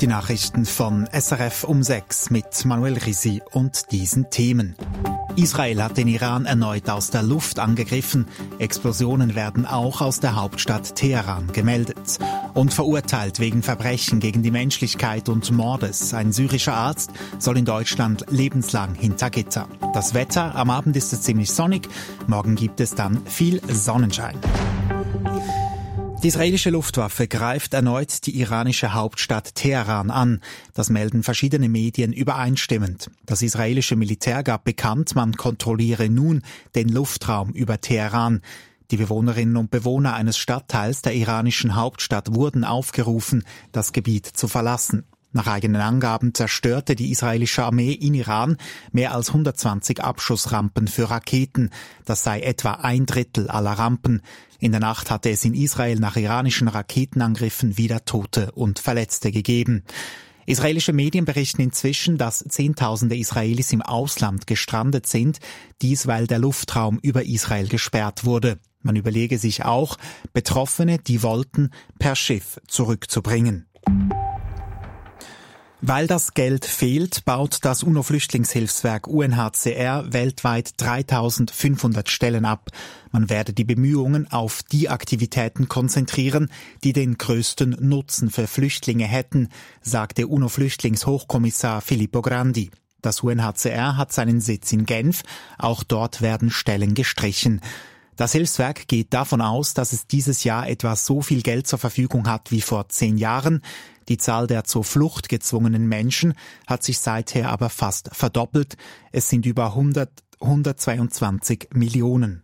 Die Nachrichten von SRF um 6 mit Manuel Risi und diesen Themen. Israel hat den Iran erneut aus der Luft angegriffen. Explosionen werden auch aus der Hauptstadt Teheran gemeldet. Und verurteilt wegen Verbrechen gegen die Menschlichkeit und Mordes. Ein syrischer Arzt soll in Deutschland lebenslang hinter Gitter. Das Wetter, am Abend ist es ziemlich sonnig, morgen gibt es dann viel Sonnenschein. Die israelische Luftwaffe greift erneut die iranische Hauptstadt Teheran an. Das melden verschiedene Medien übereinstimmend. Das israelische Militär gab bekannt, man kontrolliere nun den Luftraum über Teheran. Die Bewohnerinnen und Bewohner eines Stadtteils der iranischen Hauptstadt wurden aufgerufen, das Gebiet zu verlassen. Nach eigenen Angaben zerstörte die israelische Armee in Iran mehr als 120 Abschussrampen für Raketen. Das sei etwa 1/3 aller Rampen. In der Nacht hatte es in Israel nach iranischen Raketenangriffen wieder Tote und Verletzte gegeben. Israelische Medien berichten inzwischen, dass Zehntausende Israelis im Ausland gestrandet sind, dies weil der Luftraum über Israel gesperrt wurde. Man überlege sich auch, Betroffene, die wollten, per Schiff zurückzubringen. Weil das Geld fehlt, baut das UNO-Flüchtlingshilfswerk UNHCR weltweit 3.500 Stellen ab. Man werde die Bemühungen auf die Aktivitäten konzentrieren, die den größten Nutzen für Flüchtlinge hätten, sagte UNO-Flüchtlingshochkommissar Filippo Grandi. Das UNHCR hat seinen Sitz in Genf, auch dort werden Stellen gestrichen. Das Hilfswerk geht davon aus, dass es dieses Jahr etwa so viel Geld zur Verfügung hat wie vor 10 Jahren. Die Zahl der zur Flucht gezwungenen Menschen hat sich seither aber fast verdoppelt. Es sind über 122 Millionen.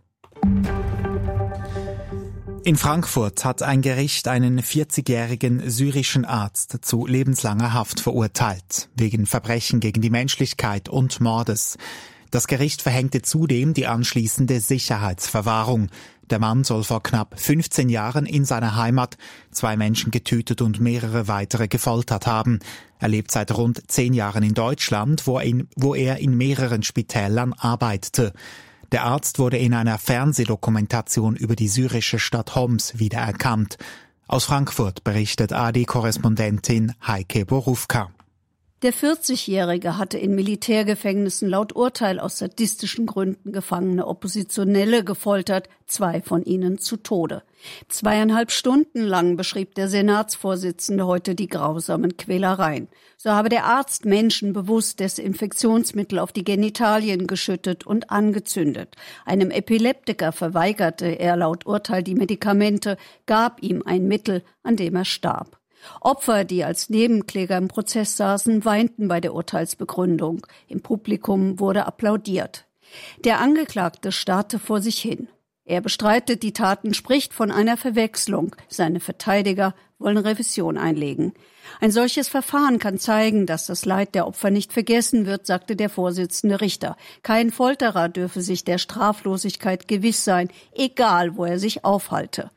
In Frankfurt hat ein Gericht einen 40-jährigen syrischen Arzt zu lebenslanger Haft verurteilt, wegen Verbrechen gegen die Menschlichkeit und Mordes. Das Gericht verhängte zudem die anschließende Sicherheitsverwahrung. Der Mann soll vor knapp 15 Jahren in seiner Heimat 2 Menschen getötet und mehrere weitere gefoltert haben. Er lebt seit rund 10 Jahren in Deutschland, wo er in mehreren Spitälern arbeitete. Der Arzt wurde in einer Fernsehdokumentation über die syrische Stadt Homs wiedererkannt. Aus Frankfurt berichtet ARD-Korrespondentin Heike Borufka. Der 40-Jährige hatte in Militärgefängnissen laut Urteil aus sadistischen Gründen gefangene Oppositionelle gefoltert, 2 von ihnen zu Tode. 2,5 Stunden lang beschrieb der Senatsvorsitzende heute die grausamen Quälereien. So habe der Arzt Menschen bewusst Desinfektionsmittel auf die Genitalien geschüttet und angezündet. Einem Epileptiker verweigerte er laut Urteil die Medikamente, gab ihm ein Mittel, an dem er starb. Opfer, die als Nebenkläger im Prozess saßen, weinten bei der Urteilsbegründung. Im Publikum wurde applaudiert. Der Angeklagte starrte vor sich hin. Er bestreitet die Taten, spricht von einer Verwechslung. Seine Verteidiger wollen Revision einlegen. Ein solches Verfahren kann zeigen, dass das Leid der Opfer nicht vergessen wird, sagte der Vorsitzende Richter. Kein Folterer dürfe sich der Straflosigkeit gewiss sein, egal wo er sich aufhalte.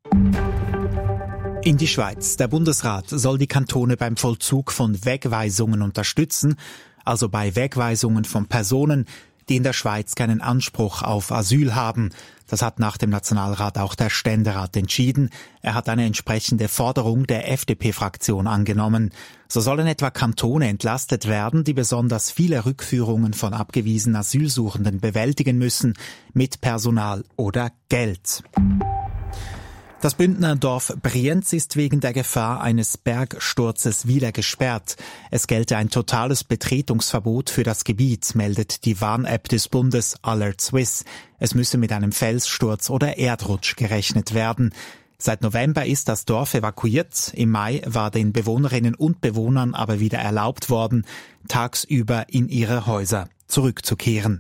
In die Schweiz. Der Bundesrat soll die Kantone beim Vollzug von Wegweisungen unterstützen, also bei Wegweisungen von Personen, die in der Schweiz keinen Anspruch auf Asyl haben. Das hat nach dem Nationalrat auch der Ständerat entschieden. Er hat eine entsprechende Forderung der FDP-Fraktion angenommen. So sollen etwa Kantone entlastet werden, die besonders viele Rückführungen von abgewiesenen Asylsuchenden bewältigen müssen, mit Personal oder Geld. Das Bündner Dorf Brienz ist wegen der Gefahr eines Bergsturzes wieder gesperrt. Es gelte ein totales Betretungsverbot für das Gebiet, meldet die Warn-App des Bundes Alert Swiss. Es müsse mit einem Felssturz oder Erdrutsch gerechnet werden. Seit November ist das Dorf evakuiert. Im Mai war den Bewohnerinnen und Bewohnern aber wieder erlaubt worden, tagsüber in ihre Häuser zurückzukehren.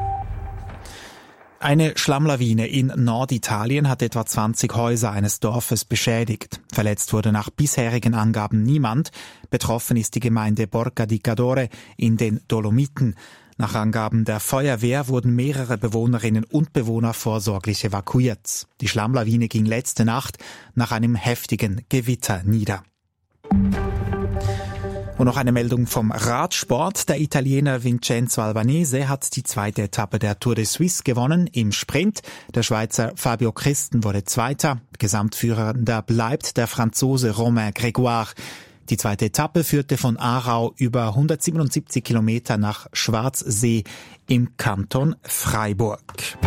Eine Schlammlawine in Norditalien hat etwa 20 Häuser eines Dorfes beschädigt. Verletzt wurde nach bisherigen Angaben niemand. Betroffen ist die Gemeinde Borca di Cadore in den Dolomiten. Nach Angaben der Feuerwehr wurden mehrere Bewohnerinnen und Bewohner vorsorglich evakuiert. Die Schlammlawine ging letzte Nacht nach einem heftigen Gewitter nieder. Und noch eine Meldung vom Radsport. Der Italiener Vincenzo Albanese hat die 2. Etappe der Tour de Suisse gewonnen im Sprint. Der Schweizer Fabio Christen wurde Zweiter. Gesamtführender bleibt der Franzose Romain Grégoire. Die zweite Etappe führte von Aarau über 177 Kilometer nach Schwarzsee im Kanton Freiburg.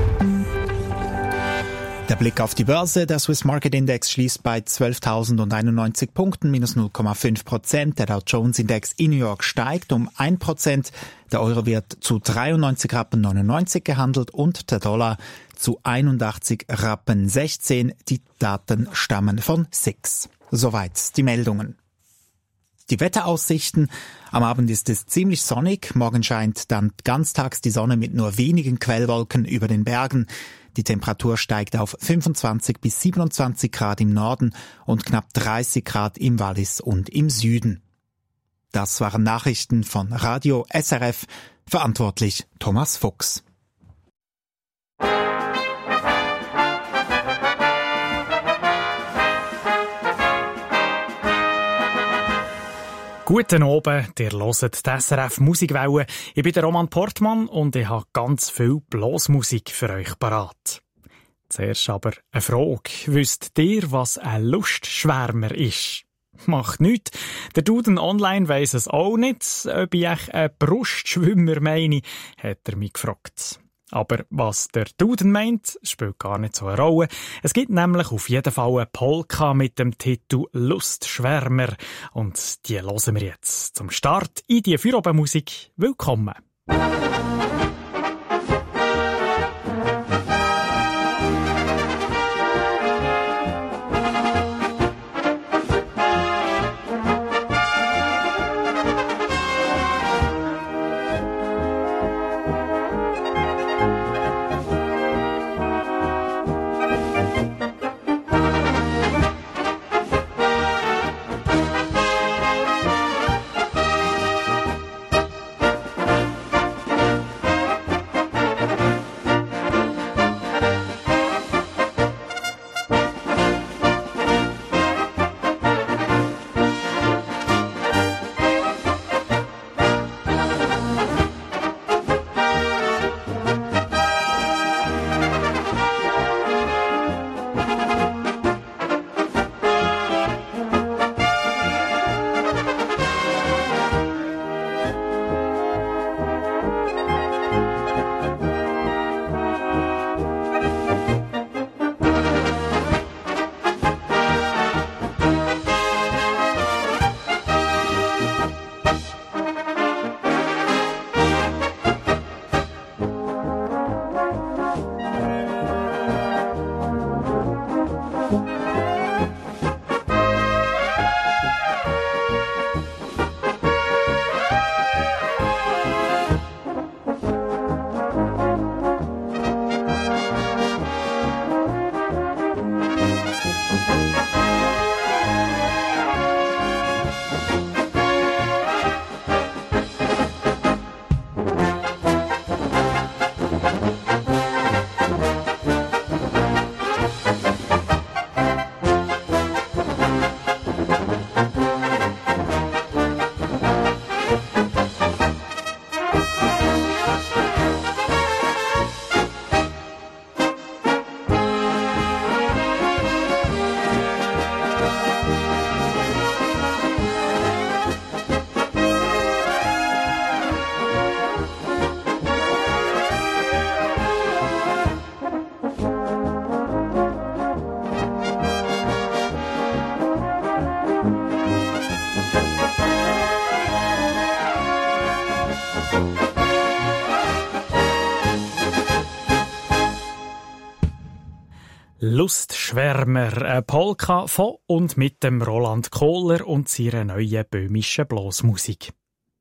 Der Blick auf die Börse. Der Swiss Market Index schließt bei 12.091 Punkten, minus 0,5%. Der Dow Jones Index in New York steigt um 1%. Der Euro wird zu 93,99 Rappen gehandelt und der Dollar zu 81,16 Rappen. Die Daten stammen von SIX. Soweit die Meldungen. Die Wetteraussichten. Am Abend ist es ziemlich sonnig. Morgen scheint dann ganztags die Sonne mit nur wenigen Quellwolken über den Bergen. Die Temperatur steigt auf 25 bis 27 Grad im Norden und knapp 30 Grad im Wallis und im Süden. Das waren Nachrichten von Radio SRF. Verantwortlich Thomas Fuchs. Guten Abend, ihr hört die SRF Musikwelle. Ich bin der Roman Portmann und ich habe ganz viel Blasmusik für euch parat. Zuerst aber eine Frage. Wisst ihr, was ein Lustschwärmer ist? Macht nichts. Der Duden Online weiss es auch nicht. Ob ich einen Brustschwimmer meine, hat er mich gefragt. Aber was der Duden meint, spielt gar nicht so eine Rolle. Es gibt nämlich auf jeden Fall eine Polka mit dem Titel Lustschwärmer. Und die hören wir jetzt zum Start in die Feierabendmusik. Willkommen! Lustschwärmer, eine Polka von und mit dem Roland Kohler und seiner neuen böhmischen Blasmusik.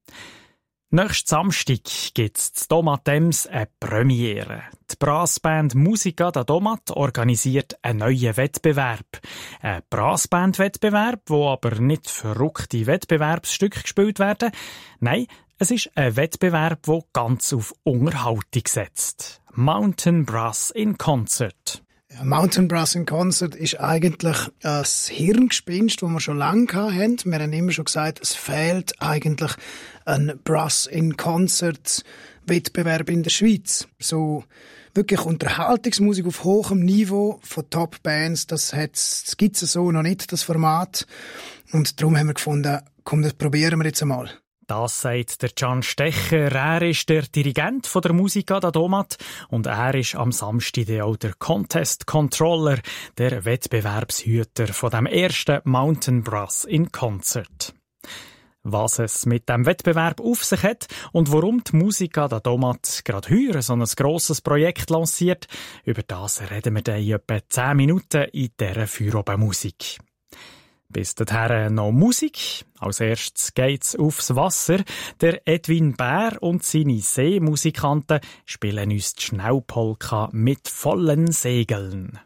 Nächsten Samstag gibt's in Domatems eine Premiere. Die Brassband Musica da Domat organisiert einen neuen Wettbewerb. Ein Brassband-Wettbewerb, wo aber nicht verrückte Wettbewerbsstücke gespielt werden. Nein, es ist ein Wettbewerb, der ganz auf Unterhaltung setzt. Mountain Brass in Concert. Mountain Brass in Concert ist eigentlich ein Hirngespinst, das wir schon lange hatten. Wir haben immer schon gesagt, es fehlt eigentlich ein Brass in Concert Wettbewerb in der Schweiz. So wirklich Unterhaltungsmusik auf hohem Niveau von Top-Bands, das gibt's so noch nicht, das Format. Und darum haben wir gefunden, komm, das probieren wir jetzt einmal. Das sagt der Can Stecher. Er ist der Dirigent der Musica da Domat und er ist am Samstag auch der Contest Controller, der Wettbewerbshüter von dem ersten Mountain Brass in Concert. Was es mit dem Wettbewerb auf sich hat und warum die Musica da Domat gerade heute so ein grosses Projekt lanciert, über das reden wir dann in etwa 10 Minuten in dieser Feierabendmusik. Bis dahin noch Musik. Als erstes geht's aufs Wasser. Der Edwin Bär und seine Seemusikanten spielen uns die Schnellpolka mit vollen Segeln.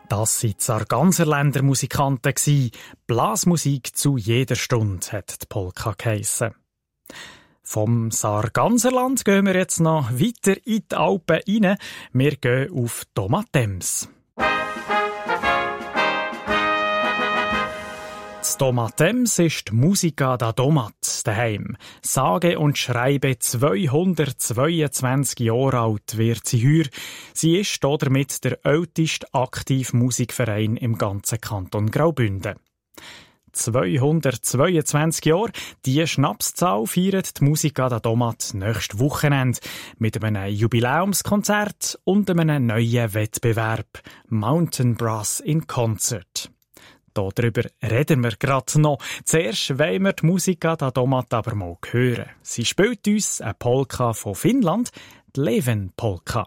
Das waren die Sarganserländer Musikanten. Blasmusik zu jeder Stunde, hat die Polka geheissen. Vom Sarganserland gehen wir jetzt noch weiter in die Alpen rein. Wir gehen auf Domatems. Das Domatems ist die Musica da Domat daheim. Sage und schreibe 222 Jahre alt wird sie heuer. Sie ist damit der älteste aktive Musikverein im ganzen Kanton Graubünden. 222 Jahre, diese Schnapszahl feiert die Musica da Domat nächstes Wochenende mit einem Jubiläumskonzert und einem neuen Wettbewerb Mountain Brass in Concert. Darüber reden wir gerade noch. Zuerst wollen wir die Musica da Domat aber mal hören. Sie spielt uns eine Polka von Finnland, die Leven-Polka.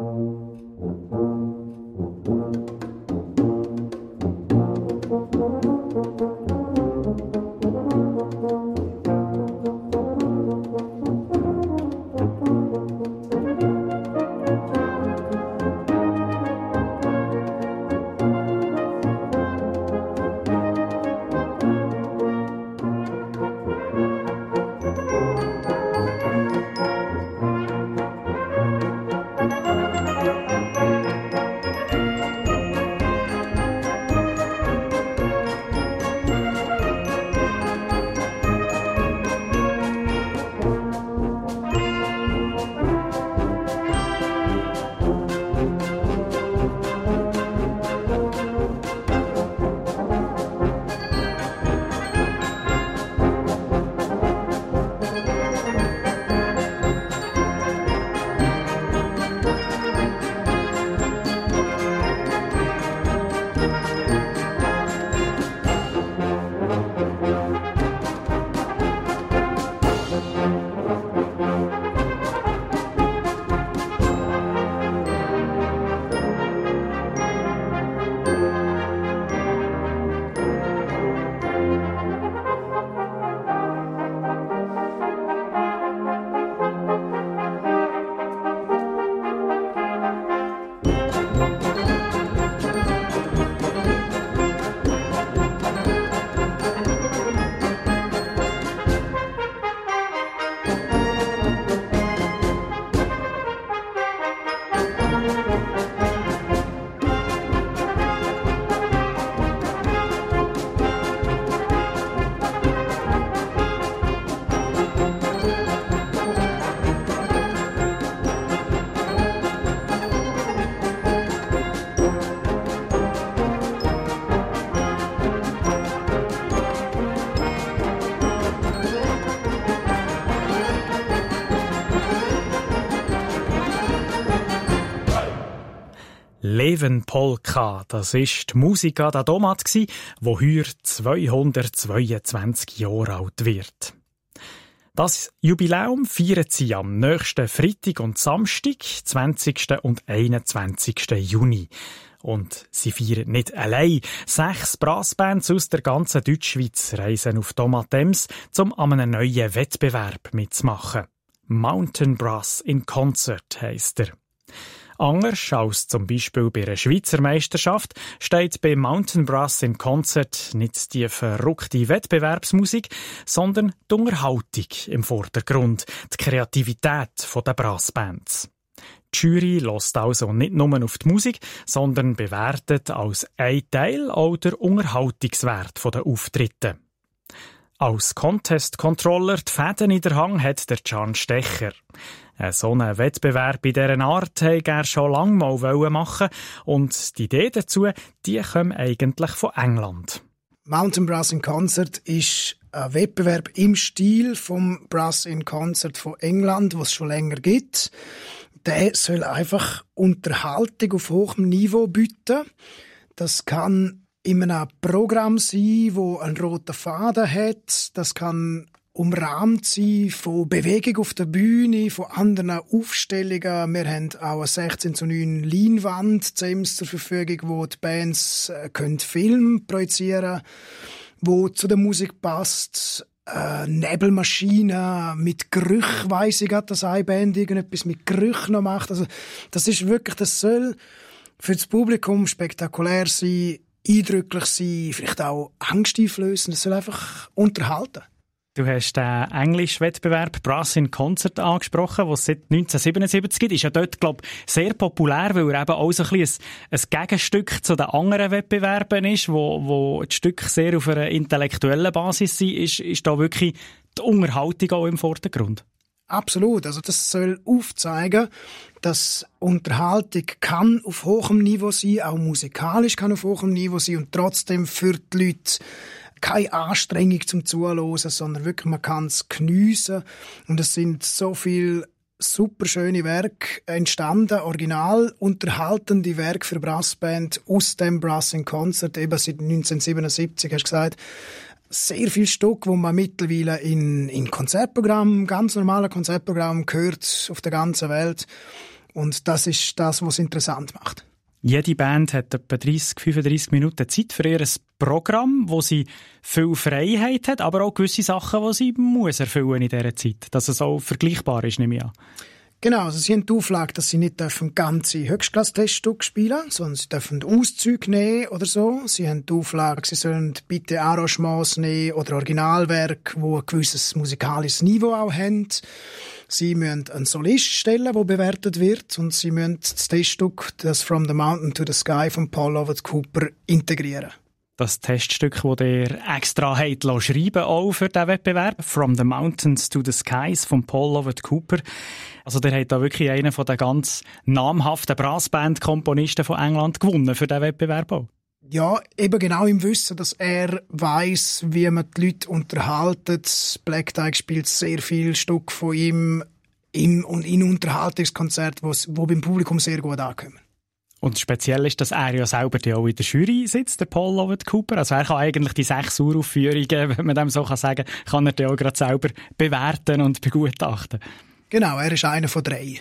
Leven-Polka, das ist die Musica da Domat, die heuer 222 Jahre alt wird. Das Jubiläum feiern sie am nächsten Freitag und Samstag, 20. und 21. Juni. Und sie feiern nicht allein. 6 Brassbands aus der ganzen Deutschschweiz reisen auf Domatems, um an einem neuen Wettbewerb mitzumachen. Mountain Brass in Concert heisst er. Anders als zum Beispiel bei einer Schweizer Meisterschaft steht bei Mountain Brass in Concert nicht die verrückte Wettbewerbsmusik, sondern die Unterhaltung im Vordergrund, die Kreativität der Brassbands. Die Jury hört also nicht nur auf die Musik, sondern bewertet als ein Teil auch den Unterhaltungswert der Auftritte. Als Contest-Controller die Fäden in der Hand hat der Can Stecher. So einen Wettbewerb in dieser Art wollte er schon lange mal machen und die Idee dazu, die kommt eigentlich von England. Mountain Brass in Concert ist ein Wettbewerb im Stil vom Brass in Concert von England, was es schon länger gibt. Der soll einfach Unterhaltung auf hohem Niveau bieten. Das kann in einem Programm sein, wo einen roten Faden hat. Das kann umrahmt sein von Bewegung auf der Bühne, von anderen Aufstellungen. Wir haben auch eine 16:9 Leinwand zur Verfügung, wo die Bands Film projizieren können, wo zu der Musik passt. Nebelmaschine mit Gerüch, weiss ich, dass eine Band irgendetwas mit Gerüch noch macht. Also, das ist wirklich, das soll für das Publikum spektakulär sein, eindrücklich sein, vielleicht auch angsteinflößend. Es soll einfach unterhalten. Du hast den Englisch-Wettbewerb Brass in Concert angesprochen, den es seit 1977 gibt. Ist ja dort, glaube ich, sehr populär, weil er eben auch so ein bisschen ein Gegenstück zu den anderen Wettbewerben ist, wo die Stücke sehr auf einer intellektuellen Basis sind. Ist da wirklich die Unterhaltung auch im Vordergrund? Absolut. Also das soll aufzeigen, dass Unterhaltung kann auf hohem Niveau sein, auch musikalisch kann auf hohem Niveau sein und trotzdem für die Leute keine Anstrengung zum Zuhören, sondern wirklich, man kann es geniessen. Und es sind so viele super schöne Werke entstanden, original unterhaltende Werke für Brassband aus dem Brass in Concert, eben seit 1977, hast du gesagt. Sehr viele Stücke, die man mittlerweile in Konzertprogrammen, ganz normalen Konzertprogrammen hört auf der ganzen Welt. Und das ist das, was es interessant macht. Jede Band hat etwa 30-35 Minuten Zeit für ihr Programm, wo sie viel Freiheit hat, aber auch gewisse Sachen, die sie muss erfüllen in dieser Zeit. Dass es auch vergleichbar ist, nehme ich an. Genau, also sie haben die Auflage, dass sie nicht ganze Höchstklasse-Teststücke spielen dürfen, sondern sie dürfen Auszüge nehmen oder so. Sie haben die Auflage, sie sollen bitte Arrangements nehmen oder Originalwerke, die ein gewisses musikalisches Niveau auch haben. Sie müssen einen Solist stellen, der bewertet wird, und sie müssen das Teststück, das «From the Mountain to the Sky» von Paul Lovett Cooper, integrieren. Das Teststück, das ihr extra habt schreiben auch für diesen Wettbewerb, «From the Mountains to the Skies» von Paul Lovett Cooper. Also der hat da wirklich einen von den ganz namhaften Brassband-Komponisten von England gewonnen für diesen Wettbewerb auch. Ja, eben genau im Wissen, dass er weiss, wie man die Leute unterhaltet. Black Dyke spielt sehr viel Stück von ihm in Unterhaltungskonzerten, wo beim Publikum sehr gut ankommen. Und speziell ist, dass er ja selber auch in der Jury sitzt, der Paul Lovett Cooper. Also er kann eigentlich die 6 Uraufführungen, wenn man dem so sagen kann, er auch gerade selber bewerten und begutachten. Genau, er ist einer von 3.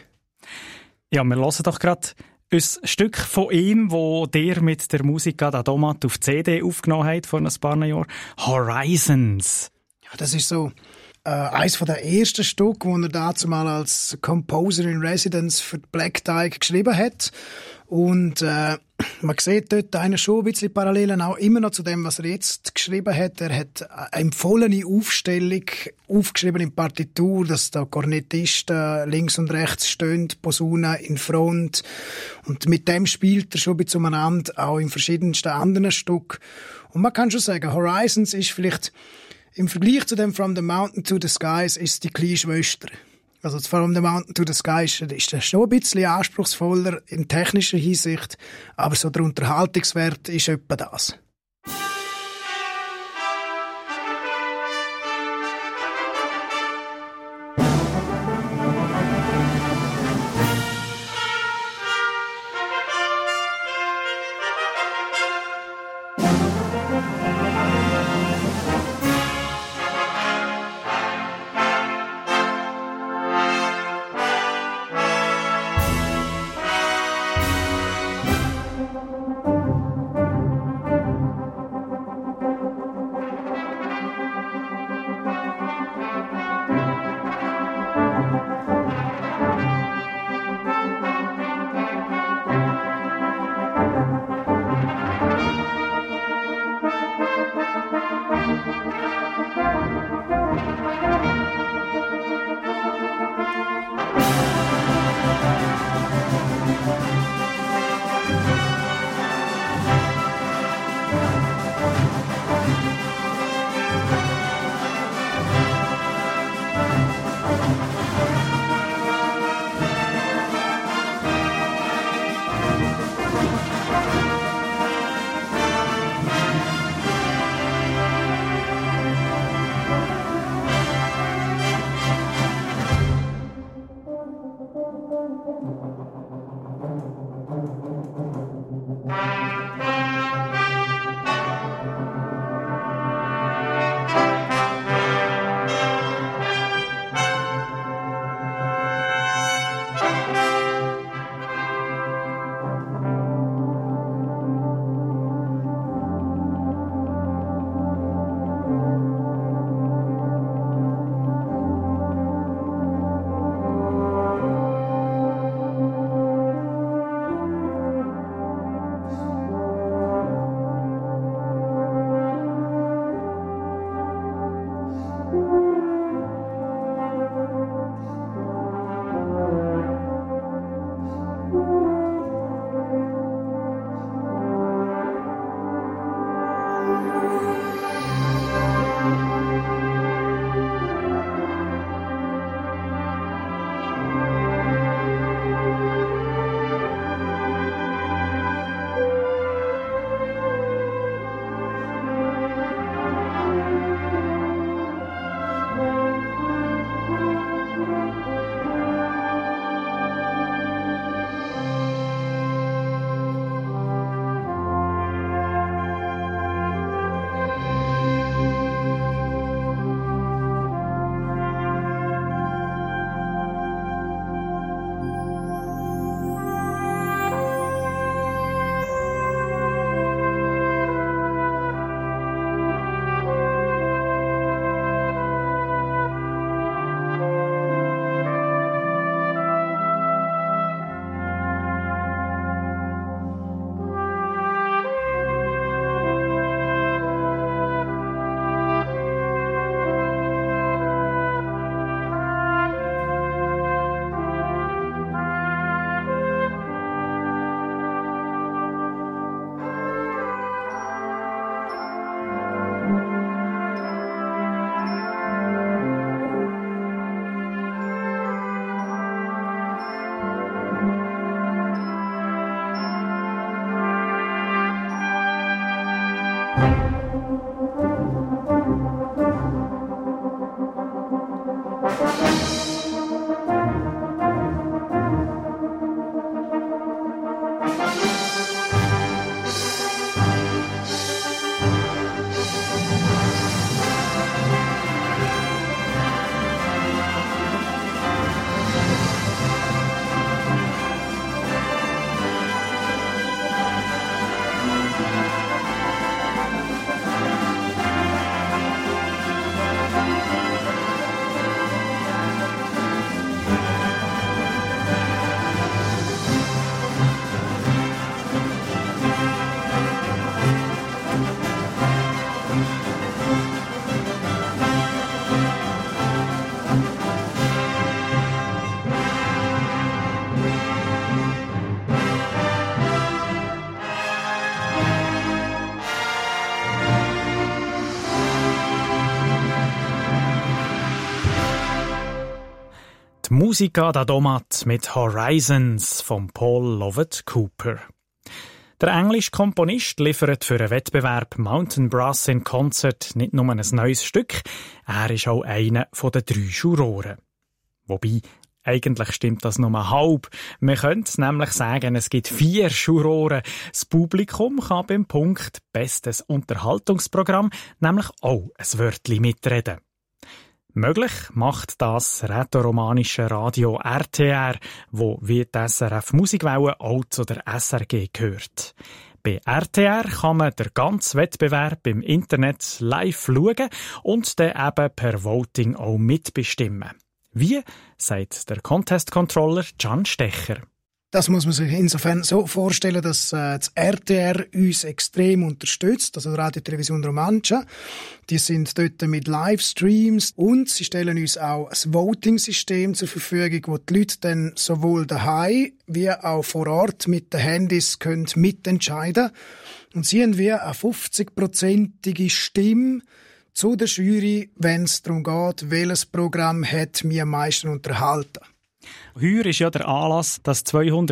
Ja, wir hören doch gerade ein Stück von ihm, das dir mit der Musik Domat auf CD aufgenommen hat vor ein paar Jahren. «Horizons». Ja, das ist so eines der ersten Stücke, das er dazu mal als Composer in Residence für Black Dyke geschrieben hat. Und man sieht dort schon ein bisschen Parallelen auch immer noch zu dem, was er jetzt geschrieben hat. Er hat eine empfohlene Aufstellung aufgeschrieben in Partitur, dass da Kornettisten links und rechts stehen, Posaune in Front. Und mit dem spielt er schon ein bisschen umeinander, auch in verschiedensten anderen Stücken. Und man kann schon sagen, Horizons ist vielleicht im Vergleich zu dem «From the Mountain to the Skies» ist die kleine Schwester. Also das «From the Mountain to the Sky» ist schon ein bisschen anspruchsvoller in technischer Hinsicht, aber so der Unterhaltungswert ist etwa das. Musica da Domat mit Horizons von Paul Lovett Cooper. Der englische Komponist liefert für einen Wettbewerb Mountain Brass in Concert nicht nur ein neues Stück, er ist auch einer der 3 Juroren. Wobei, eigentlich stimmt das nur halb. Man könnte nämlich sagen, es gibt 4 Juroren. Das Publikum kann beim Punkt «Bestes Unterhaltungsprogramm» nämlich auch ein Wörtchen mitreden. Möglich macht das rätoromanische Radio RTR, wo wie die SRF Musikwelle auch zu der SRG gehört. Bei RTR kann man den ganzen Wettbewerb im Internet live schauen und dann eben per Voting auch mitbestimmen. Wie, sagt der Contest-Controller Can Stecher. Das muss man sich insofern so vorstellen, dass das RTR uns extrem unterstützt, also Radio Television Romancia. Die sind dort mit Livestreams und sie stellen uns auch ein Voting-System zur Verfügung, wo die Leute dann sowohl daheim wie auch vor Ort mit den Handys können mitentscheiden. Und sie haben wie eine 50-prozentige Stimme zu der Jury, wenn es darum geht, welches Programm hat mich am meisten unterhalten. Heuer ist ja der Anlass, das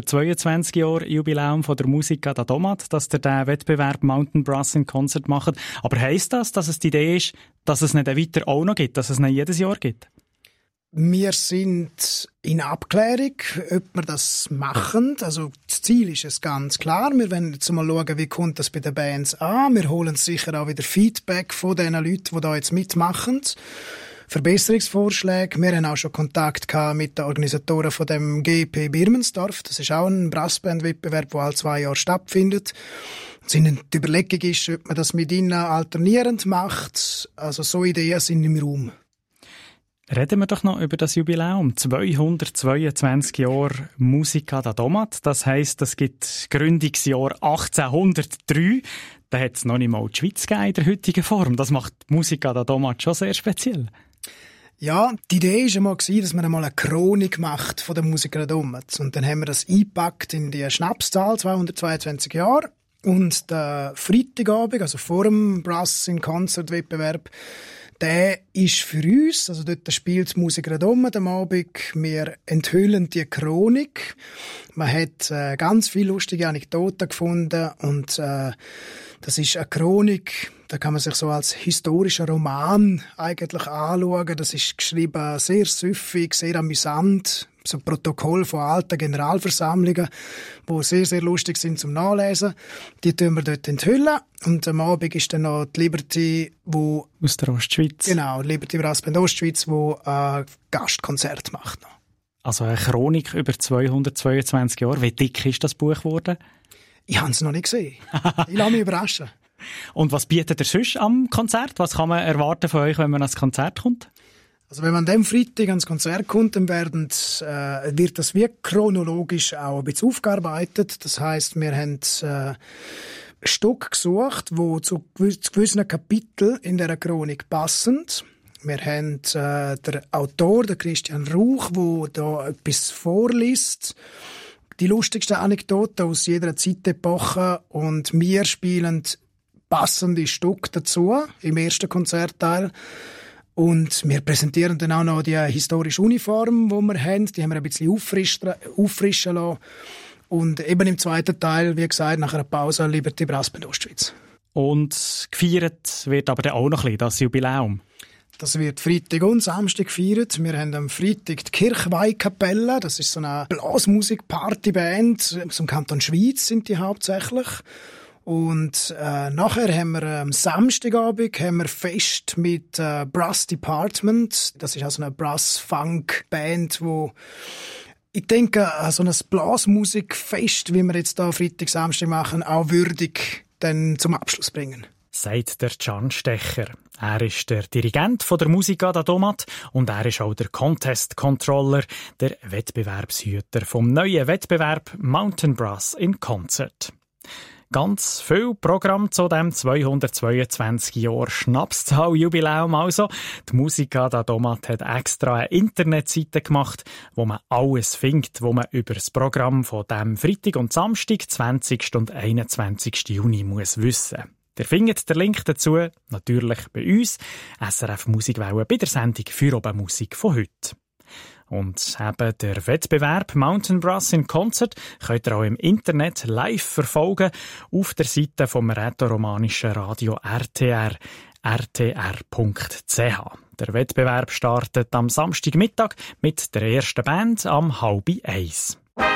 222 Jahre Jubiläum von der Musica da Domat, dass ihr den Wettbewerb Mountain Brass in Concert macht. Aber heisst das, dass es die Idee ist, dass es nicht weiter auch noch gibt, dass es nicht jedes Jahr gibt? Wir sind in Abklärung, ob wir das machen. Also das Ziel ist es ganz klar. Wir werden jetzt mal schauen, wie kommt das bei den Bands an. Wir holen sicher auch wieder Feedback von den Leuten, die da jetzt mitmachen. Verbesserungsvorschläge. Wir haben auch schon Kontakt gehabt mit den Organisatoren von dem GP Birmensdorf. Das ist auch ein Brassband-Wettbewerb, der alle 2 Jahre stattfindet. Die Überlegung ist, ob man das mit ihnen alternierend macht. Also so Ideen sind im Raum. Reden wir doch noch über das Jubiläum. 222 Jahre Musica da Domat. Das heisst, es gibt Gründungsjahr 1803. Da hat es noch nicht mal die Schweiz gegeben in der heutigen Form. Das macht Musica da Domat schon sehr speziell. Ja, die Idee war einmal, dass man einmal eine Chronik macht von der Musica da Domat. Und dann haben wir das eingepackt in die Schnapszahl, 222 Jahre. Und der Freitagabend, also vor dem Brass in Concert-Wettbewerb, der ist für uns, also dort spielt die Musica da Domat am Abend. Wir enthüllen die Chronik. Man hat ganz viele lustige Anekdoten gefunden und das ist eine Chronik, da kann man sich so als historischer Roman eigentlich anschauen. Das ist geschrieben sehr süffig, sehr amüsant. So ein Protokoll von alten Generalversammlungen, die sehr, sehr lustig sind zum Nachlesen. Die tun wir dort enthüllen. Und am Abend ist dann noch die Liberty, wo aus der Ostschweiz. Genau, Liberty Brassband Ostschweiz, wo ein Gastkonzert macht. Noch. Also eine Chronik über 222 Jahre. Wie dick ist das Buch geworden? Ich habe es noch nicht gesehen. Ich lasse mich überraschen. Und was bietet ihr sonst am Konzert? Was kann man erwarten von euch, wenn man ans Konzert kommt? Also wenn man an dem Freitag ans Konzert kommt, dann wird das wie chronologisch auch ein bisschen aufgearbeitet. Das heisst, wir haben Stück gesucht, die zu gewissen Kapiteln in dieser Chronik passen. Wir haben den Autor, den Christian Rauch, der da etwas vorliest. Die lustigsten Anekdoten aus jeder Zeitepoche. Und wir spielen passende Stücke dazu im ersten Konzertteil. Und wir präsentieren dann auch noch die historische Uniform, die wir haben. Die haben wir ein bisschen auffrischen lassen. Und eben im zweiten Teil, wie gesagt, nach einer Pause Liberty Brassband Ostschweiz. Und gefeiert wird aber dann auch noch ein bisschen das Jubiläum. Das wird Freitag und Samstag gefeiert. Wir haben am Freitag die Kirchweihkapelle. Das ist so eine Blasmusik-Partyband. Aus dem Kanton Schwyz sind die hauptsächlich. Und nachher haben wir am Samstagabend Fest mit Brass Department. Das ist also eine Brass-Funk-Band, wo ich denke, so ein Blasmusikfest, wie wir jetzt da Freitag, Samstag machen, auch würdig dann zum Abschluss bringen. Sagt der Can Stecher. Er ist der Dirigent von der Musica da Domat und er ist auch der Contest Controller, der Wettbewerbshüter vom neuen Wettbewerb Mountain Brass in Concert. Ganz viel Programm zu dem 222 Jahr Schnapszahl-Jubiläum also. Die Musica da Domat hat extra eine Internetseite gemacht, wo man alles findet, wo man über das Programm von dem Freitag und Samstag, 20. und 21. Juni muss wissen. Ihr findet den Link dazu natürlich bei uns, SRF Musikwelle, bei der Sendung «Für oben Musik» von heute. Und eben der Wettbewerb Mountain Brass in Concert könnt ihr auch im Internet live verfolgen auf der Seite vom rätoromanischen Radio RTR, rtr.ch. Der Wettbewerb startet am Samstagmittag mit der ersten Band am 12:30.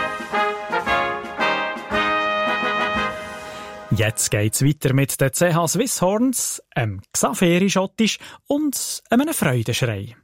Jetzt geht's weiter mit den CH Swiss Horns, einem Xaferi Schottisch und einem Freudenschrei.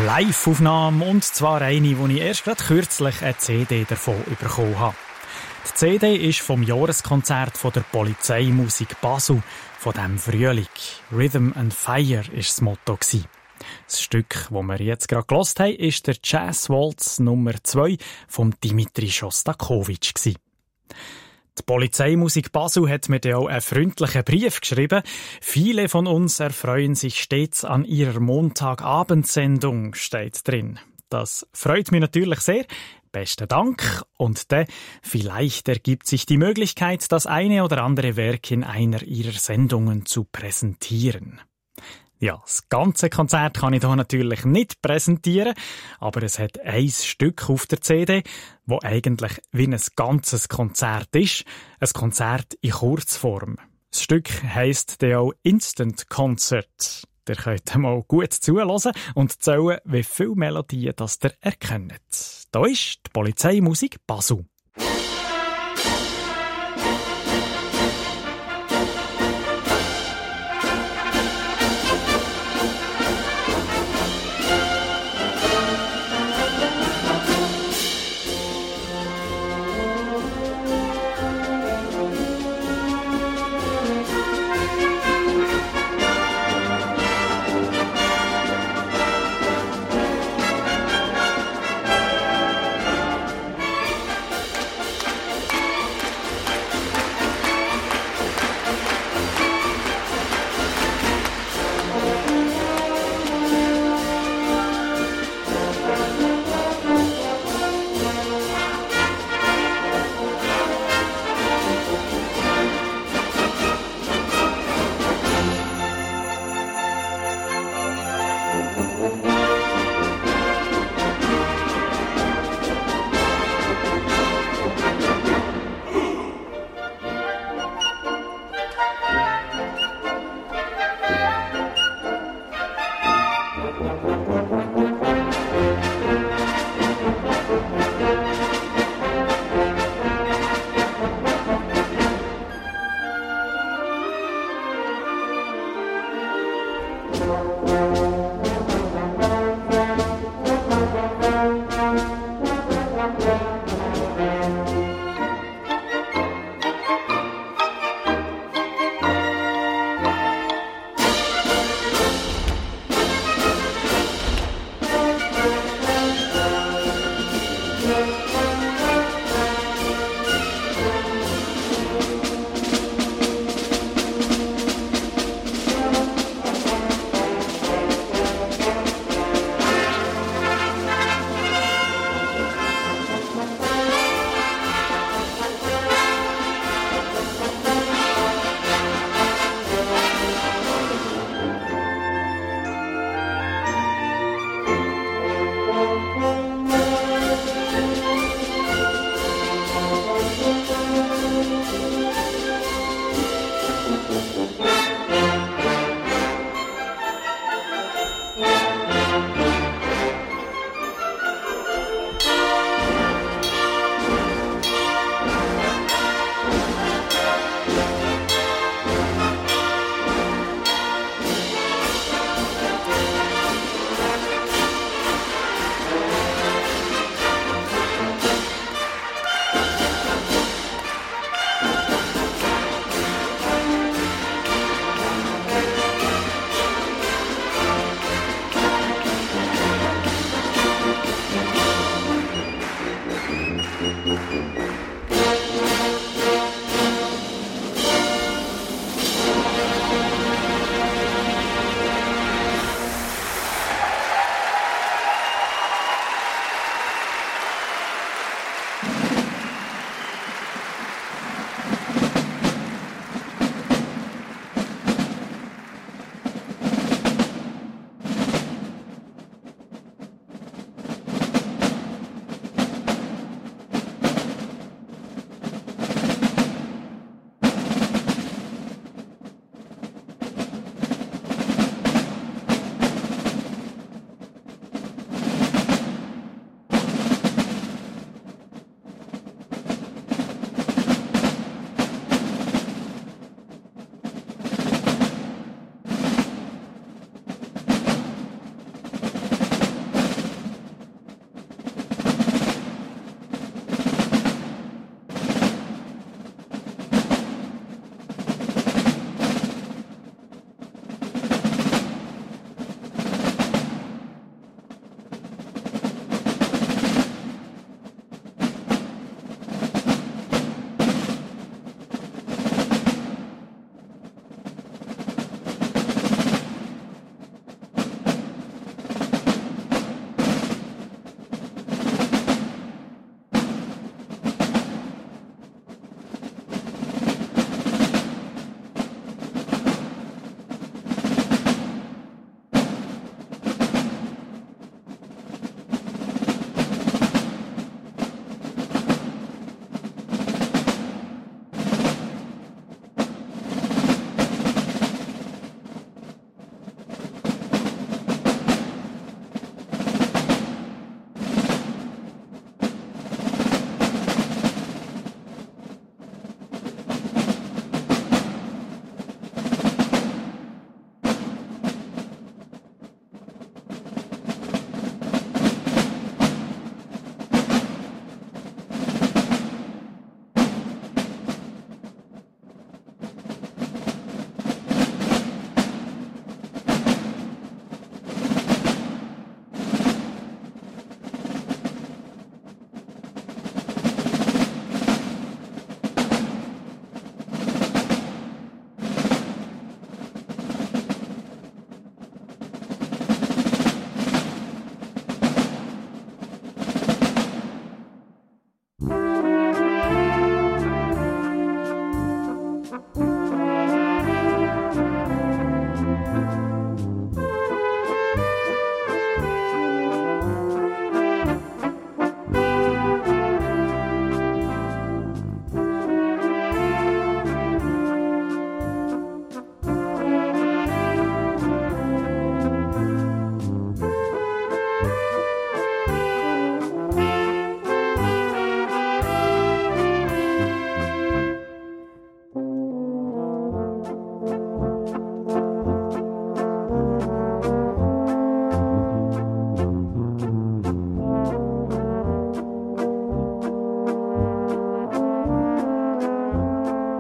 Live-Aufnahme, und zwar eine, wo ich erst gerade kürzlich eine CD davon bekommen habe. Die CD ist vom Jahreskonzert von der Polizeimusik Basel, von diesem Frühling. Rhythm and Fire war das Motto. Das Stück, das wir jetzt gerade gehört haben, ist der Jazz Waltz Nummer 2 von Dimitri Schostakowitsch. Die Polizeimusik Basel hat mir auch einen freundlichen Brief geschrieben. Viele von uns erfreuen sich stets an ihrer Montagabendsendung, steht drin. Das freut mich natürlich sehr. Besten Dank. Und dann, vielleicht ergibt sich die Möglichkeit, das eine oder andere Werk in einer ihrer Sendungen zu präsentieren. Ja, das ganze Konzert kann ich hier natürlich nicht präsentieren, aber es hat ein Stück auf der CD, wo eigentlich wie ein ganzes Konzert ist. Ein Konzert in Kurzform. Das Stück heisst dann auch Instant Concert. Ihr könnt mal gut zuhören und zählen, wie viele Melodien das ihr erkennt. Da ist die Polizeimusik Basel.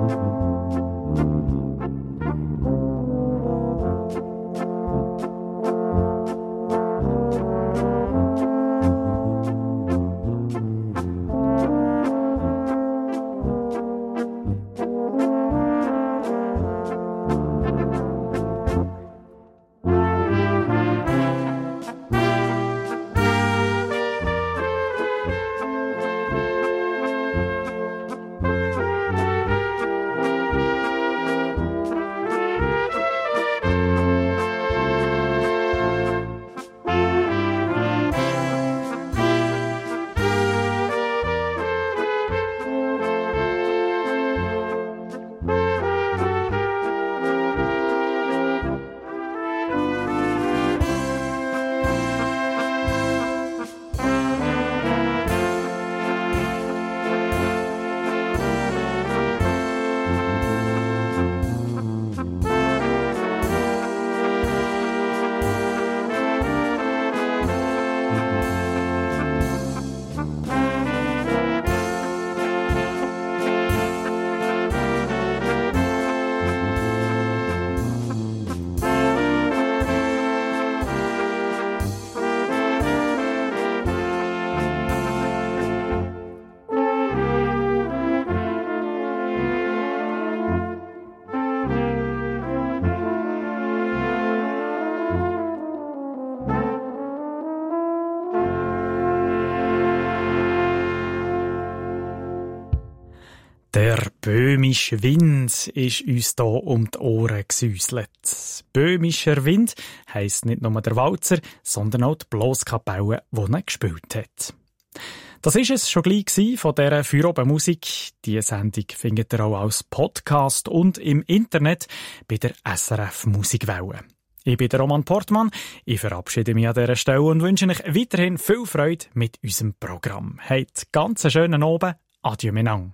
Der böhmische Wind ist uns hier um die Ohren gesäuselt. Böhmischer Wind heisst nicht nur der Walzer, sondern auch die Bloskapelle, die er gespielt hat. Das war es schon gleich von dieser Feierabendmusik. Diese Sendung findet ihr auch als Podcast und im Internet bei der SRF Musikwelle. Ich bin der Roman Portmann. Ich verabschiede mich an dieser Stelle und wünsche euch weiterhin viel Freude mit unserem Programm. Habt ganz einen schönen Abend. Adieu miteinander.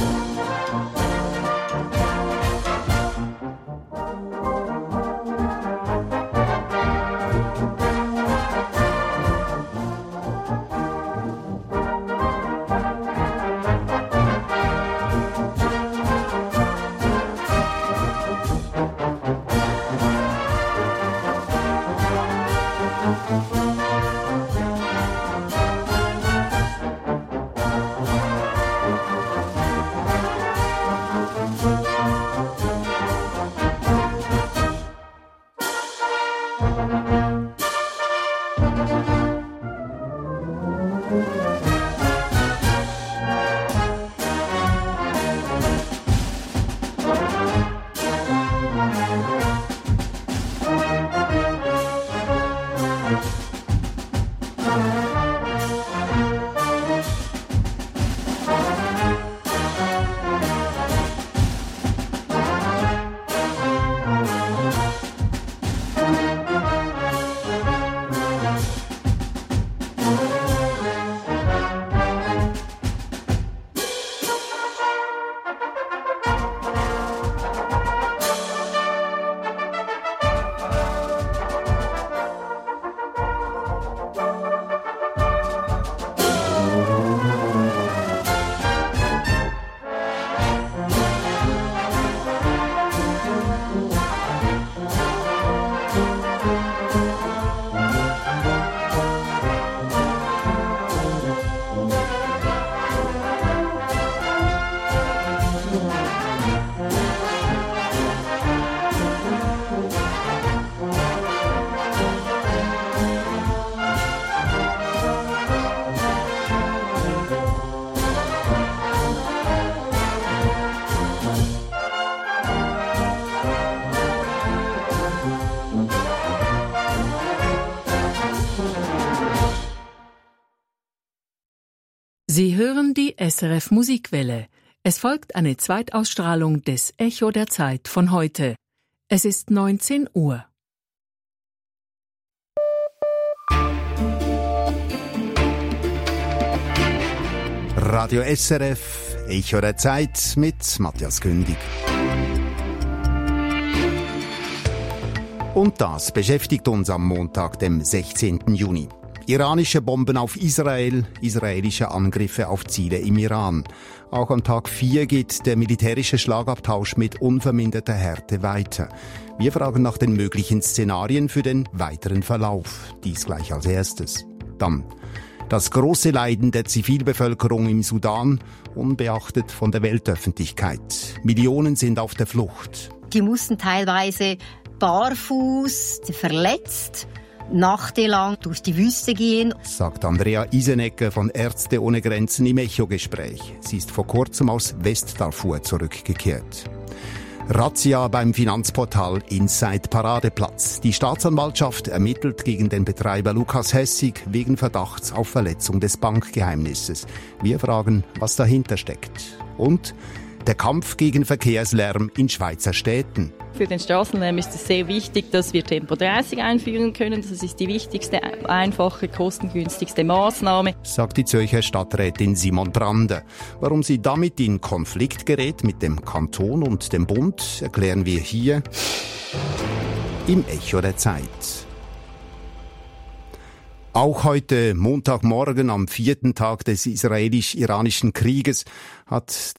Sie hören die SRF Musikwelle. Es folgt eine Zweitausstrahlung des Echo der Zeit von heute. Es ist 19 Uhr. Radio SRF, Echo der Zeit mit Matthias Kündig. Und das beschäftigt uns am Montag, dem 16. Juni. Iranische Bomben auf Israel, israelische Angriffe auf Ziele im Iran. Auch am Tag 4 geht der militärische Schlagabtausch mit unverminderter Härte weiter. Wir fragen nach den möglichen Szenarien für den weiteren Verlauf. Dies gleich als erstes. Dann das große Leiden der Zivilbevölkerung im Sudan, unbeachtet von der Weltöffentlichkeit. Millionen sind auf der Flucht. Die mussten teilweise barfuß, verletzt, nachtelang durch die Wüste gehen, sagt Andrea Isenecker von Ärzte ohne Grenzen im Echo-Gespräch. Sie ist vor kurzem aus Westdarfur zurückgekehrt. Razzia beim Finanzportal Inside Paradeplatz. Die Staatsanwaltschaft ermittelt gegen den Betreiber Lukas Hessig wegen Verdachts auf Verletzung des Bankgeheimnisses. Wir fragen, was dahinter steckt. Und der Kampf gegen Verkehrslärm in Schweizer Städten. Für den Straßenlärm ist es sehr wichtig, dass wir Tempo 30 einführen können. Das ist die wichtigste, einfache, kostengünstigste Maßnahme, sagt die Zürcher Stadträtin Simon Brander. Warum sie damit in Konflikt gerät mit dem Kanton und dem Bund, erklären wir hier im Echo der Zeit. Auch heute, Montagmorgen, am 4. Tag des israelisch-iranischen Krieges, hat